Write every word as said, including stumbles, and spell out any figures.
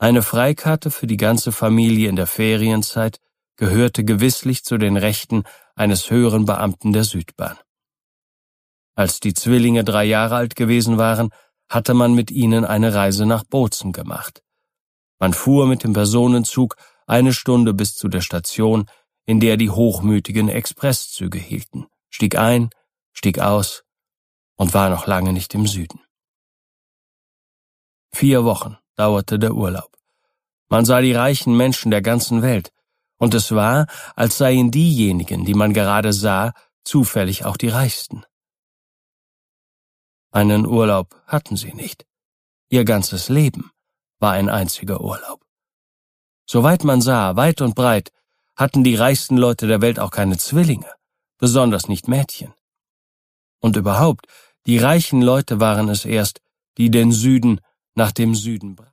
Eine Freikarte für die ganze Familie in der Ferienzeit gehörte gewisslich zu den Rechten eines höheren Beamten der Südbahn. Als die Zwillinge drei Jahre alt gewesen waren, hatte man mit ihnen eine Reise nach Bozen gemacht. Man fuhr mit dem Personenzug eine Stunde bis zu der Station, in der die hochmütigen Expresszüge hielten, stieg ein, stieg aus und war noch lange nicht im Süden. Vier Wochen dauerte der Urlaub. Man sah die reichen Menschen der ganzen Welt, und es war, als seien diejenigen, die man gerade sah, zufällig auch die reichsten. Einen Urlaub hatten sie nicht. Ihr ganzes Leben war ein einziger Urlaub. Soweit man sah, weit und breit, hatten die reichsten Leute der Welt auch keine Zwillinge, besonders nicht Mädchen. Und überhaupt, die reichen Leute waren es erst, die den Süden nach dem Süden brachten.